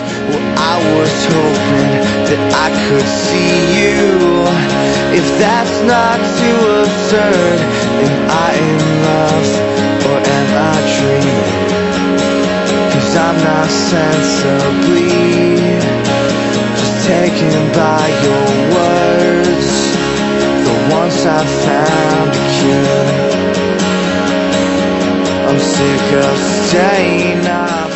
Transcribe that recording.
Well, I was hoping that I could see you. If that's not too absurd, am I in love or am I dreaming? 'Cause I'm not sensibly just taken by your words. For once I found a cure. I'm sick of staying up